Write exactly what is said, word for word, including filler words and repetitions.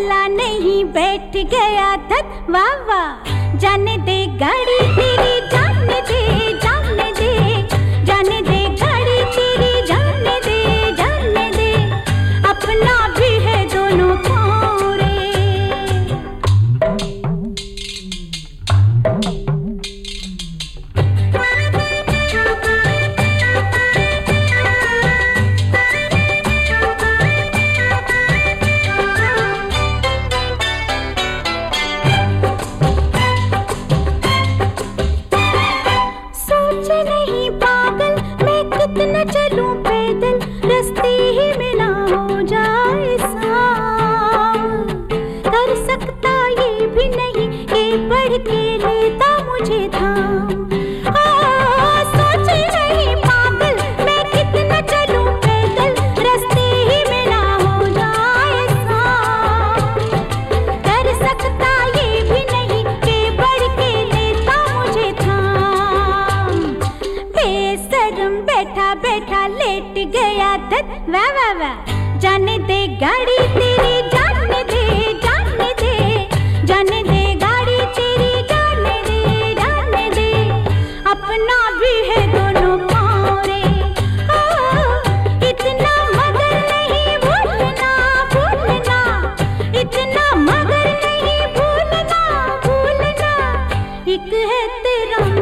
चला नहीं बैठ गया धत वाह वाह। जाने दे गाड़ी तेरी जाने दे जाने दे जाने दे गाड़ी तेरी जाने दे जाने दे अपना भी है दोनों पाँव रे। नहीं पागल मैं कितना चलूं पैदल रास्ते ही में ना हो जाए शाम। कर सकता ये भी नहीं कि बढ़ के लेता मुझे थाम। सोचे नहीं पागल मैं कितना चलूं पैदल रास्ते ही में ना हो जाए शाम। कर सकता ये भी नहीं कि बढ़ के लेता मुझे थाम। बेशरम बैठा बैठा लेट गया धत वाह वाह वाह। जाने दे गाड़ी तेरी जाने दे जाने दे जाने दे गाड़ी तेरी जाने दे जाने दे अपना भी है दोनों पाँव रे। इतना मगर नहीं भूलना भूलना इतना मगर नहीं भूलना भूलना एक है तेरा